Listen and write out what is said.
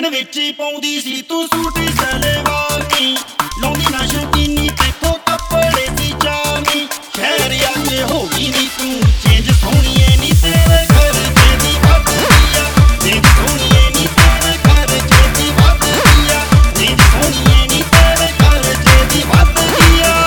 ਦਿਨ ਵਿੱਚ ਹੀ ਪਾਉਂਦੀ ਸੀ ਤੂੰ ਸੂਟ ਸਲਵਾਰ ਨੀ, ਲਾਉਂਦੀ ਨਾ ਸ਼ੌਕੀਨੀ ਤੈਥੋਂ ਕੱਪੜੇ ਦੀ ਚਾਨੀ। ਸ਼ਹਿਰ ਆ ਕੇ ਹੋ ਗਈ ਨੀ ਤੂੰ ਚੇਂਜ ਸੋਹਣੀਏ ਨੀ ਤੇਰੇ ਖਰਚੇ ਦੀ ਵੱਧਦੀ ਆ, ਚੇਂਜ ਸੋਹਣੀਏ ਨੀ ਤੇਰੇ ਖਰਚੇ ਦੀ ਵੱਧਦੀ ਆ, ਚੇਂਜ ਸੋਹਣੀਏ ਨੀ ਤੇਰੇ ਖਰਚੇ ਦੀ ਵੱਧਦੀ ਆ।